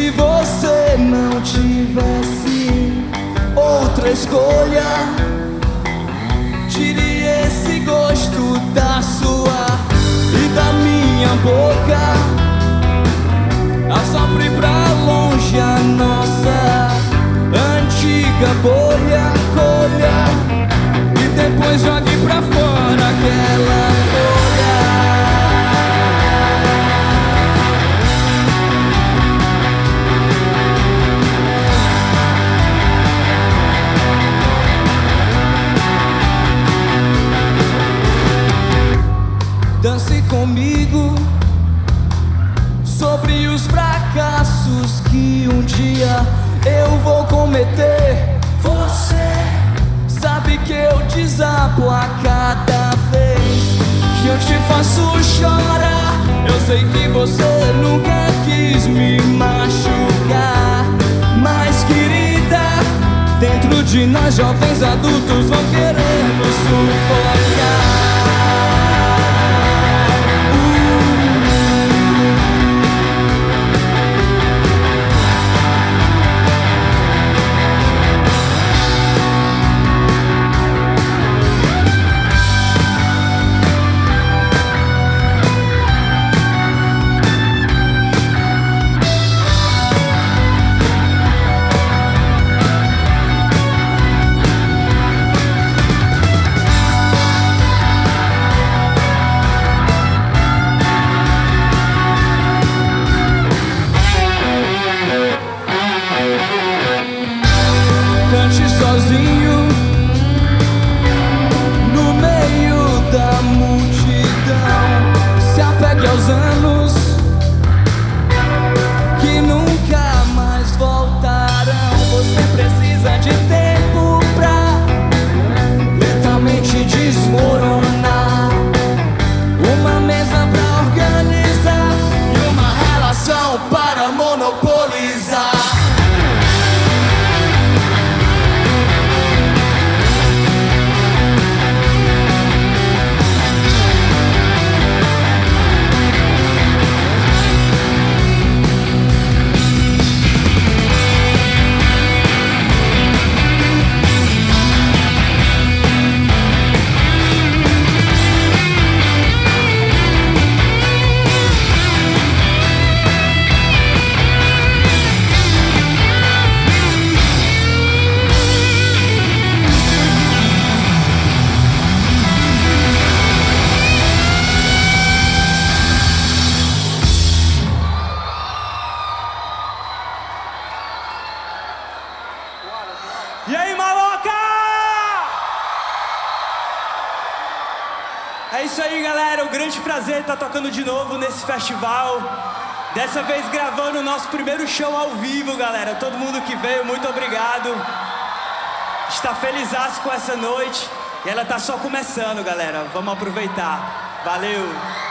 se você não tivesse outra escolha, tire esse gosto da sua e da minha boca. Assopre pra longe a nossa antiga bolha, colha, e depois jogue pra fora aquela folha. Dance comigo sobre os fracassos que um dia eu vou cometer. Você sabe que eu desabo a cada vez que eu te faço chorar. Eu sei que você nunca quis me machucar, mas querida, dentro de nós jovens adultos vão querer nos sufocar. Cante sozinho no meio da multidão. Se apegue aos anos que nunca mais voltarão. Você precisa de tempo pra lentamente desmoronar, uma mesa pra organizar e uma relação para monopolizar. E aí, maloca? É isso aí, galera. Um grande prazer estar tocando de novo nesse festival. Dessa vez gravando o nosso primeiro show ao vivo, galera. Todo mundo que veio, muito obrigado. Está felizaço com essa noite. E ela tá só começando, galera. Vamos aproveitar. Valeu!